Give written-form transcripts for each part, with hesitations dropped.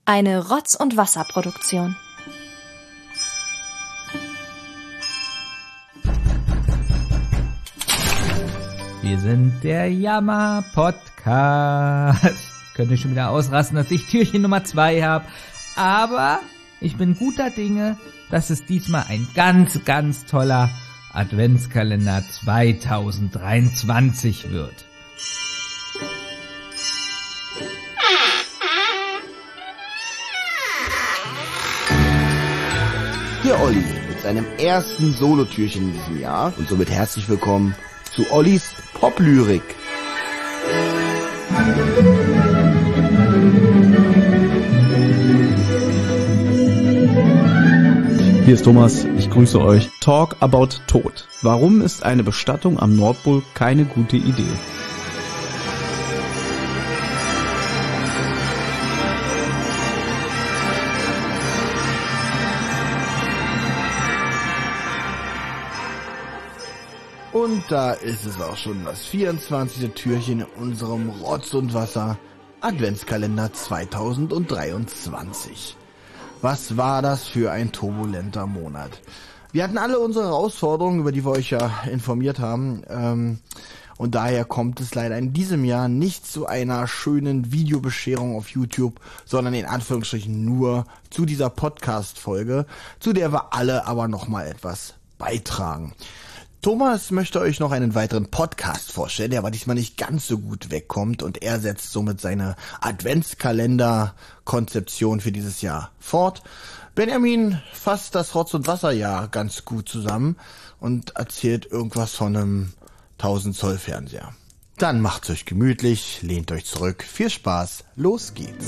Eine Rotz- und Wasser-Produktion. Wir sind der Jammer-Podcast. Könnte schon wieder ausrasten, dass ich Türchen Nummer 2 habe. Aber ich bin guter Dinge, dass es diesmal ein ganz, ganz toller Adventskalender 2023 wird. Hier Olli mit seinem ersten Solotürchen in diesem Jahr und somit herzlich willkommen zu Ollis Poplyrik. Hier ist Thomas, ich grüße euch. Talk about Tod. Warum ist eine Bestattung am Nordpol keine gute Idee? Und da ist es auch schon das 24. Türchen in unserem Rotz und Wasser Adventskalender 2023. Was war das für ein turbulenter Monat? Wir hatten alle unsere Herausforderungen, über die wir euch ja informiert haben. Und daher kommt es leider in diesem Jahr nicht zu einer schönen Videobescherung auf YouTube, sondern in Anführungsstrichen nur zu dieser Podcast-Folge, zu der wir alle aber nochmal etwas beitragen. Thomas möchte euch noch einen weiteren Podcast vorstellen, der aber diesmal nicht ganz so gut wegkommt und er setzt somit seine Adventskalender-Konzeption für dieses Jahr fort. Benjamin fasst das Rotz- und Wasserjahr ganz gut zusammen und erzählt irgendwas von einem 1000 Zoll Fernseher. Dann macht's euch gemütlich, lehnt euch zurück, viel Spaß, los geht's.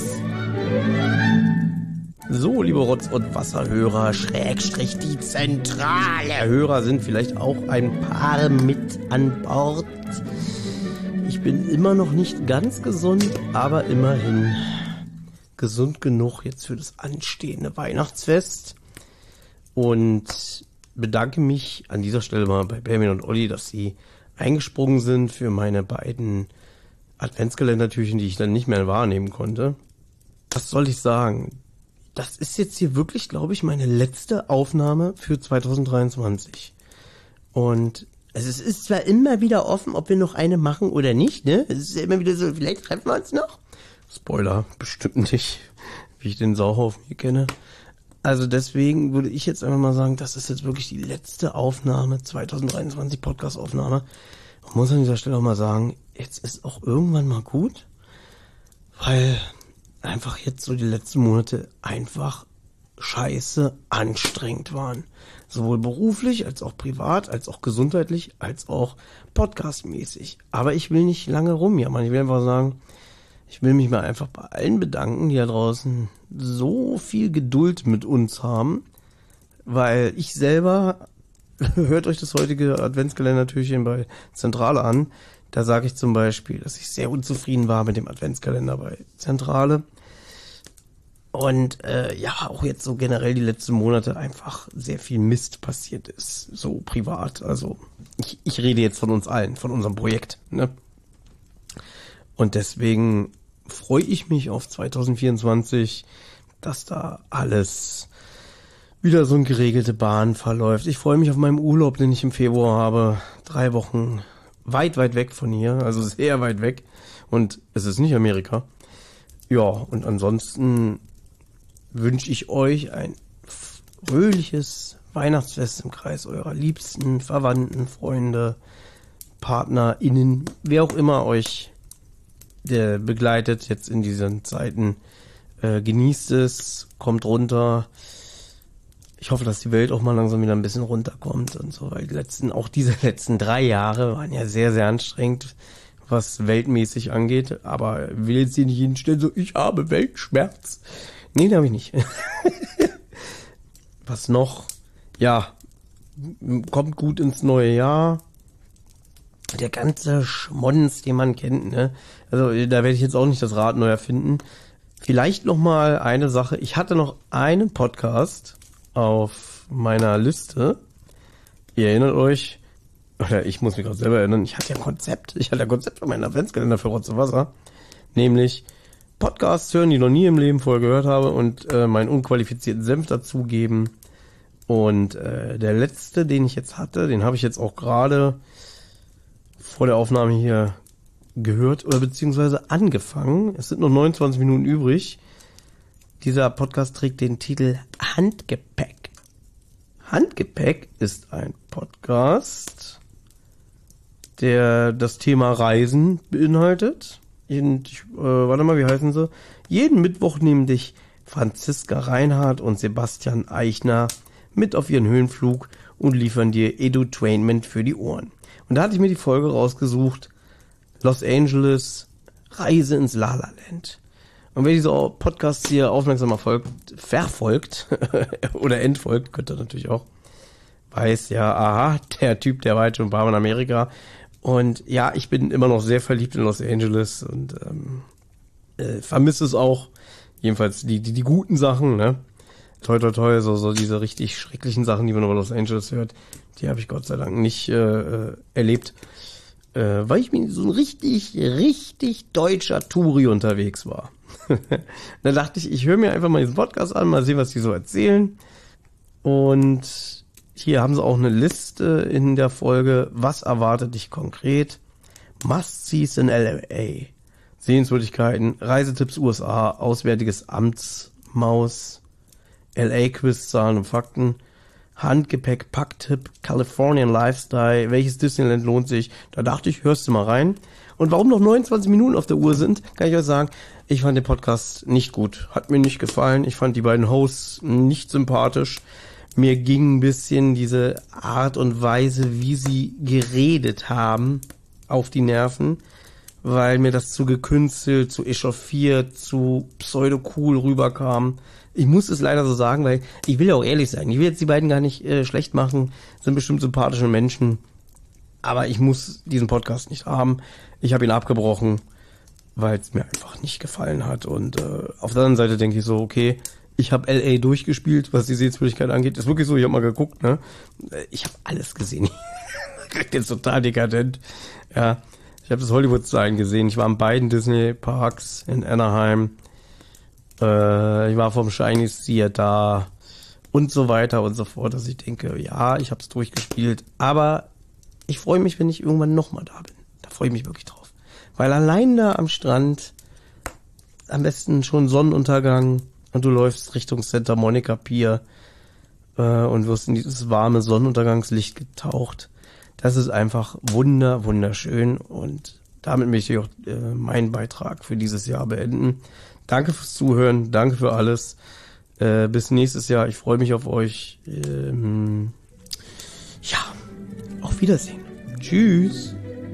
So, liebe Rotz- und Wasserhörer, Schrägstrich die zentrale Hörer sind vielleicht auch ein paar mit an Bord. Ich bin immer noch nicht ganz gesund, aber immerhin gesund genug jetzt für das anstehende Weihnachtsfest. Und bedanke mich an dieser Stelle mal bei Benjamin und Olli, dass sie eingesprungen sind für meine beiden Adventskalendertürchen, die ich dann nicht mehr wahrnehmen konnte. Was soll ich sagen? Das ist jetzt hier wirklich, glaube ich, meine letzte Aufnahme für 2023. Und es ist zwar immer wieder offen, ob wir noch eine machen oder nicht, ne? Es ist ja immer wieder so, vielleicht treffen wir uns noch. Spoiler, bestimmt nicht, wie ich den Sauhaufen hier kenne. Also deswegen würde ich jetzt einfach mal sagen, das ist jetzt wirklich die letzte Aufnahme, 2023 Podcast-Aufnahme. Ich muss an dieser Stelle auch mal sagen, jetzt ist auch irgendwann mal gut, weil einfach jetzt so die letzten Monate einfach scheiße anstrengend waren. Sowohl beruflich, als auch privat, als auch gesundheitlich, als auch podcastmäßig. Aber ich will nicht lange rumjammern. Ich will einfach sagen, ich will mich mal einfach bei allen bedanken, die da draußen so viel Geduld mit uns haben. Weil ich selber, hört euch das heutige Adventskalender-Türchen bei Zentrale an, da sage ich zum Beispiel, dass ich sehr unzufrieden war mit dem Adventskalender bei Zentrale. Und ja, auch jetzt so generell die letzten Monate einfach sehr viel Mist passiert ist, so privat. Also ich rede jetzt von uns allen, von unserem Projekt, ne? Und deswegen freue ich mich auf 2024, dass da alles wieder so eine geregelte Bahn verläuft. Ich freue mich auf meinen Urlaub, den ich im Februar habe. 3 Wochen weit, weit weg von hier, also sehr weit weg. Und es ist nicht Amerika. Ja, und ansonsten wünsche ich euch ein fröhliches Weihnachtsfest im Kreis eurer Liebsten, Verwandten, Freunde, PartnerInnen, wer auch immer euch begleitet jetzt in diesen Zeiten. Genießt es, kommt runter. Ich hoffe, dass die Welt auch mal langsam wieder ein bisschen runterkommt und so, weil diese letzten 3 Jahre waren ja sehr, sehr anstrengend, was weltmäßig angeht, aber will jetzt hier nicht hinstellen, so, ich habe Weltschmerz. Nee, den habe ich nicht. Was noch? Ja, kommt gut ins neue Jahr. Der ganze Schmonz, den man kennt, ne? Also da werde ich jetzt auch nicht das Rad neu erfinden. Vielleicht noch mal eine Sache. Ich hatte noch einen Podcast auf meiner Liste. Ihr erinnert euch, oder ich muss mich gerade selber erinnern, ich hatte ein Konzept für meinen Adventskalender für Rotz und Wasser. Nämlich Podcasts hören, die noch nie im Leben vorher gehört habe und meinen unqualifizierten Senf dazugeben. Und der letzte, den ich jetzt hatte, den habe ich jetzt auch gerade vor der Aufnahme hier gehört oder beziehungsweise angefangen. Es sind noch 29 Minuten übrig. Dieser Podcast trägt den Titel Handgepäck. Handgepäck ist ein Podcast, der das Thema Reisen beinhaltet. Warte mal, wie heißen sie? Jeden Mittwoch nehmen dich Franziska Reinhardt und Sebastian Eichner mit auf ihren Höhenflug und liefern dir Edutainment für die Ohren. Und da hatte ich mir die Folge rausgesucht, Los Angeles, Reise ins La La Land. Und wer diese Podcasts hier aufmerksam verfolgt oder entfolgt, könnte natürlich auch, weiß ja, aha, der Typ, der war halt schon ein paar Mal in Amerika. Und ja, ich bin immer noch sehr verliebt in Los Angeles und vermisse es auch. Jedenfalls die guten Sachen, ne? Toi, toi, toi, so diese richtig schrecklichen Sachen, die man über Los Angeles hört, die habe ich Gott sei Dank nicht erlebt. Weil ich mir so ein richtig deutscher Touri unterwegs war. Da dachte ich höre mir einfach mal diesen Podcast an, mal sehen, was die so erzählen. Und hier haben sie auch eine Liste in der Folge, was erwartet dich konkret? Must-Sees in LA, Sehenswürdigkeiten, Reisetipps USA, Auswärtiges Amtsmaus, LA-Quiz, Zahlen und Fakten, Handgepäck, Packtipp, Californian Lifestyle, welches Disneyland lohnt sich? Da dachte ich, hörst du mal rein. Und warum noch 29 Minuten auf der Uhr sind, kann ich euch sagen, ich fand den Podcast nicht gut. Hat mir nicht gefallen. Ich fand die beiden Hosts nicht sympathisch. Mir ging ein bisschen diese Art und Weise, wie sie geredet haben, auf die Nerven, weil mir das zu gekünstelt, zu echauffiert, zu pseudo-cool rüberkam. Ich muss es leider so sagen, weil ich will ja auch ehrlich sein. Ich will jetzt die beiden gar nicht schlecht machen, sind bestimmt sympathische Menschen, aber ich muss diesen Podcast nicht haben. Ich habe ihn abgebrochen, weil es mir einfach nicht gefallen hat. Und auf der anderen Seite denke ich so, okay, ich habe LA durchgespielt, was die Sehenswürdigkeit angeht. Ist wirklich so, ich habe mal geguckt, ne? Ich habe alles gesehen. Jetzt total dekadent. Ja, ich habe das Hollywood-Sign gesehen. Ich war in beiden Disney-Parks in Anaheim. Ich war vom Shiny Sea da und so weiter und so fort, dass ich denke, ja, ich habe es durchgespielt, aber ich freue mich, wenn ich irgendwann nochmal da bin. Da freue ich mich wirklich drauf. Weil allein da am Strand, am besten schon Sonnenuntergang und du läufst Richtung Santa Monica Pier und wirst in dieses warme Sonnenuntergangslicht getaucht. Das ist einfach wunderschön und damit möchte ich auch meinen Beitrag für dieses Jahr beenden. Danke fürs Zuhören, danke für alles. Bis nächstes Jahr, ich freue mich auf euch. Ja, auf Wiedersehen. Tschüss.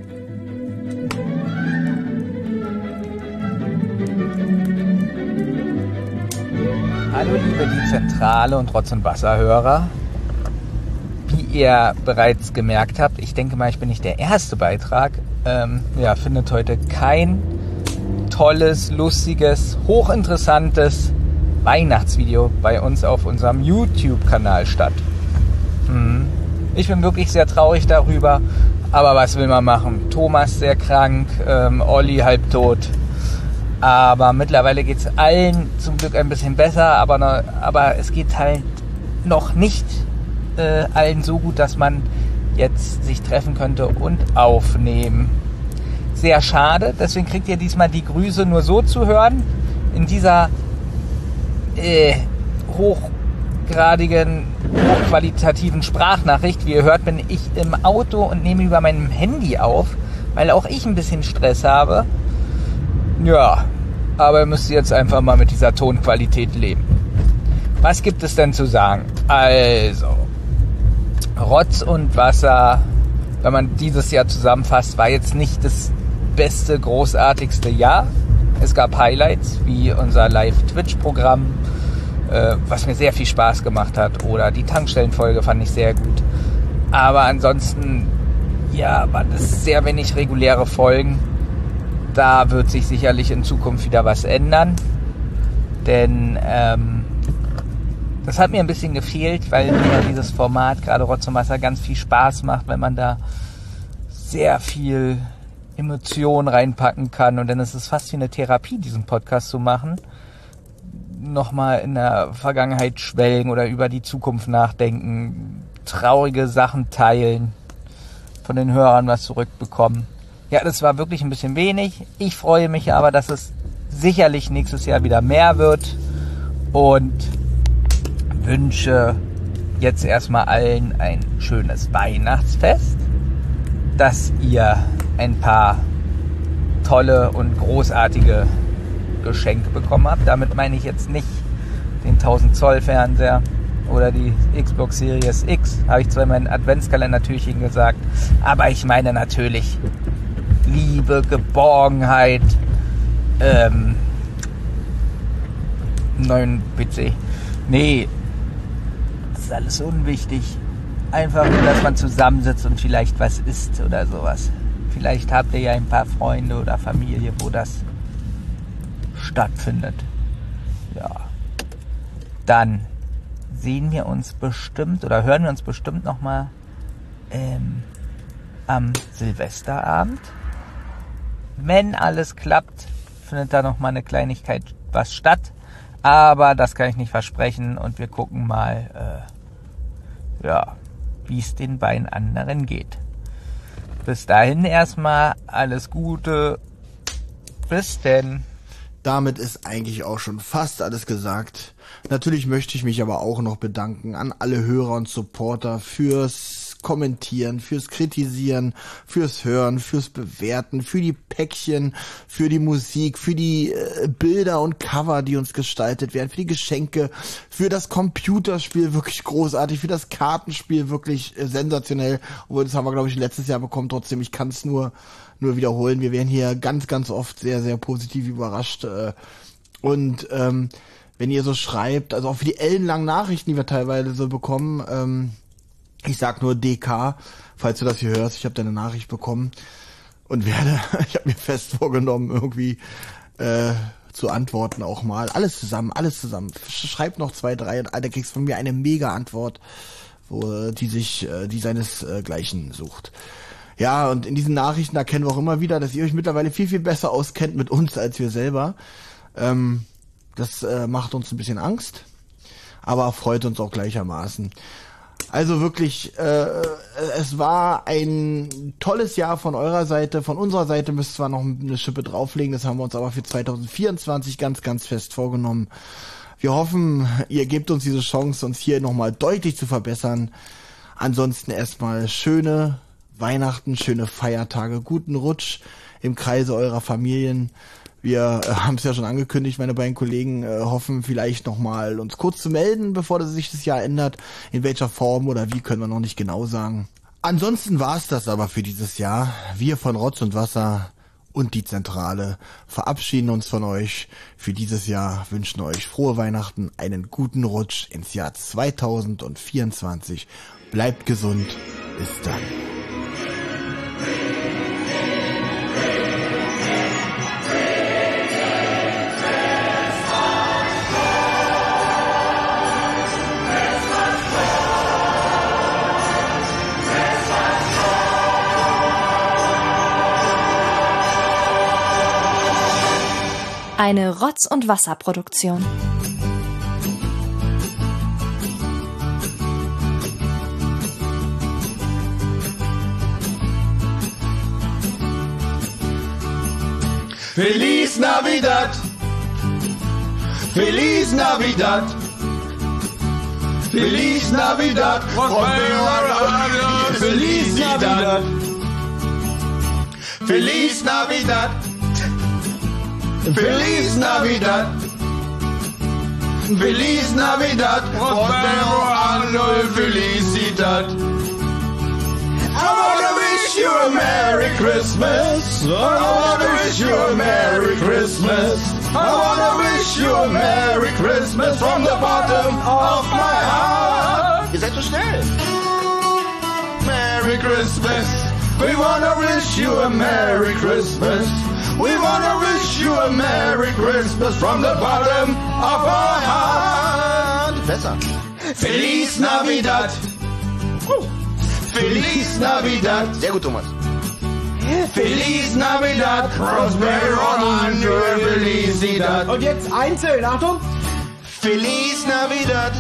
Hallo liebe die Zentrale und Rotz- und Wasserhörer. Wie ihr bereits gemerkt habt, ich denke mal, ich bin nicht der erste Beitrag. Findet heute kein tolles, lustiges, hochinteressantes Weihnachtsvideo bei uns auf unserem YouTube-Kanal statt. Ich bin wirklich sehr traurig darüber, aber was will man machen? Thomas sehr krank, Olli halbtot. Aber mittlerweile geht es allen zum Glück ein bisschen besser, aber es geht halt noch nicht allen so gut, dass man jetzt sich treffen könnte und aufnehmen. Sehr schade, deswegen kriegt ihr diesmal die Grüße nur so zu hören. In dieser hochqualitativen Sprachnachricht. Wie ihr hört, bin ich im Auto und nehme über meinem Handy auf, weil auch ich ein bisschen Stress habe. Ja, aber ihr müsst jetzt einfach mal mit dieser Tonqualität leben. Was gibt es denn zu sagen? Also, Rotz und Wasser, wenn man dieses Jahr zusammenfasst, war jetzt nicht das beste, großartigste Jahr. Es gab Highlights, wie unser Live-Twitch-Programm, was mir sehr viel Spaß gemacht hat, oder die Tankstellenfolge fand ich sehr gut. Aber ansonsten, ja, waren es sehr wenig reguläre Folgen. Da wird sich sicherlich in Zukunft wieder was ändern, denn das hat mir ein bisschen gefehlt, weil mir dieses Format, gerade Rotz und Wasser, ganz viel Spaß macht, wenn man da sehr viel Emotionen reinpacken kann. Und dann ist es fast wie eine Therapie, diesen Podcast zu machen. Nochmal in der Vergangenheit schwelgen oder über die Zukunft nachdenken, traurige Sachen teilen, von den Hörern was zurückbekommen. Ja, das war wirklich ein bisschen wenig. Ich freue mich aber, dass es sicherlich nächstes Jahr wieder mehr wird und wünsche jetzt erstmal allen ein schönes Weihnachtsfest, dass ihr ein paar tolle und großartige Geschenke bekommen habt. Damit meine ich jetzt nicht den 1000 Zoll Fernseher oder die Xbox Series X, habe ich zwar in meinem Adventskalender-Türchen gesagt, aber ich meine natürlich Liebe, Geborgenheit, neuen PC. Nee, das ist alles unwichtig. Einfach nur, dass man zusammensitzt und vielleicht was isst oder sowas. Vielleicht habt ihr ja ein paar Freunde oder Familie, wo das stattfindet. Ja. Dann sehen wir uns bestimmt oder hören wir uns bestimmt nochmal am Silvesterabend. Wenn alles klappt, findet da nochmal eine Kleinigkeit was statt. Aber das kann ich nicht versprechen und wir gucken mal, wie es den beiden anderen geht. Bis dahin erstmal alles Gute. Bis denn. Damit ist eigentlich auch schon fast alles gesagt. Natürlich möchte ich mich aber auch noch bedanken an alle Hörer und Supporter fürs Kommentieren, fürs Kritisieren, fürs Hören, fürs Bewerten, für die Päckchen, für die Musik, für die Bilder und Cover, die uns gestaltet werden, für die Geschenke, für das Computerspiel wirklich großartig, für das Kartenspiel wirklich sensationell. Obwohl, das haben wir, glaube ich, letztes Jahr bekommen. Trotzdem, ich kann es nur wiederholen. Wir werden hier ganz, ganz oft sehr, sehr positiv überrascht. Und wenn ihr so schreibt, also auch für die ellenlangen Nachrichten, die wir teilweise so bekommen, ich sag nur DK, falls du das hier hörst, ich habe deine Nachricht bekommen und ich habe mir fest vorgenommen, irgendwie zu antworten auch mal. Alles zusammen. Schreib noch 2, 3 und da kriegst du von mir eine mega Antwort, die seinesgleichen sucht. Ja, und in diesen Nachrichten erkennen wir auch immer wieder, dass ihr euch mittlerweile viel, viel besser auskennt mit uns als wir selber. Das macht uns ein bisschen Angst, aber freut uns auch gleichermaßen. Also wirklich, es war ein tolles Jahr von eurer Seite. Von unserer Seite müsst ihr zwar noch eine Schippe drauflegen, das haben wir uns aber für 2024 ganz, ganz fest vorgenommen. Wir hoffen, ihr gebt uns diese Chance, uns hier nochmal deutlich zu verbessern. Ansonsten erstmal schöne Weihnachten, schöne Feiertage, guten Rutsch im Kreise eurer Familien. Wir haben es ja schon angekündigt, meine beiden Kollegen hoffen vielleicht nochmal uns kurz zu melden, bevor sich das Jahr ändert. In welcher Form oder wie, können wir noch nicht genau sagen. Ansonsten war es das aber für dieses Jahr. Wir von Rotz und Wasser und die Zentrale verabschieden uns von euch für dieses Jahr, wünschen euch frohe Weihnachten, einen guten Rutsch ins Jahr 2024. Bleibt gesund. Bis dann. Eine Rotz- und Wasserproduktion. Feliz Navidad, Feliz Navidad, Feliz Navidad, Feliz Navidad, Feliz Navidad, Feliz Navidad, Feliz Navidad, Prospero Anno, Felicidad. I wanna wish you a Merry Christmas. I wanna wish you a Merry Christmas. I wanna wish you a Merry Christmas from the bottom of my heart. Ihr seid so schnell. Merry Christmas. We wanna wish you a Merry Christmas. We wanna wish you a Merry Christmas from the bottom of our heart. Besser. Feliz Navidad. Feliz Navidad. Sehr gut, Thomas. Feliz Navidad, Prospero Año Felicidad. Und jetzt einzeln, Achtung. Feliz Navidad.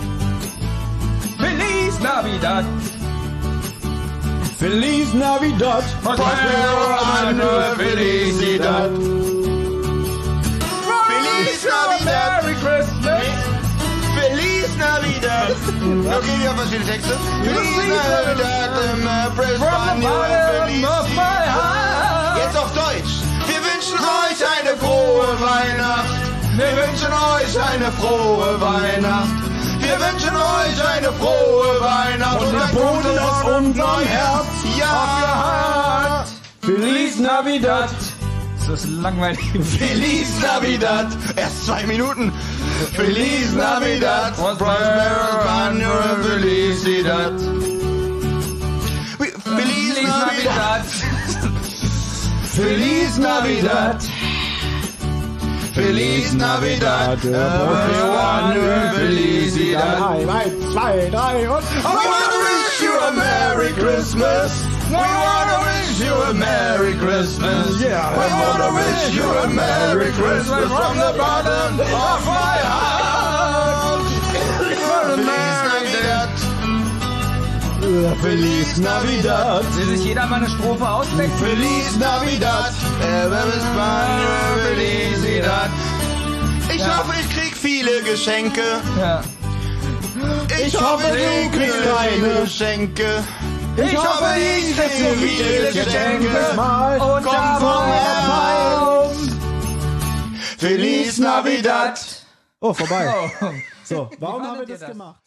Feliz Navidad. Feliz Navidad. Prospero Año Felicidad. Feliz Navidad. Merry Christmas. Feliz Navidad. Okay, wir haben verschiedene Texte. Feliz Navidad. Jetzt auf Deutsch. Wir wünschen euch eine frohe Weihnacht. Wir wünschen euch eine frohe Weihnacht. Wir wünschen euch eine frohe Weihnacht. Und den Boden aus unserem Herz. Ja. Feliz Navidad. Das ist langweilig. Feliz Navidad. Erst 2 Minuten. Feliz Navidad. Prospero Año Felicidad. Feliz Navidad. Feliz Navidad. Feliz Navidad. Prospero Año Felicidad. 1, 2, 3 und... We wanna wish you a Merry Christmas. We wanna wish you a Merry Christmas. Yeah. We wanna wish you a Merry Christmas from the bottom of my heart. Feliz Navidad. Feliz Navidad. Will sich jeder mal eine Strophe ausdenken? Feliz Navidad. Felicidad. Ich hoffe, ich krieg viele Geschenke. Ja. Ich hoffe, du kriegst keine Geschenke. Ich hoffe, ich kriege viele Geschenke. Und Komm vom Herrn. Feliz Navidad. Oh, vorbei. Oh. So, warum haben wir fandet ihr das das? gemacht?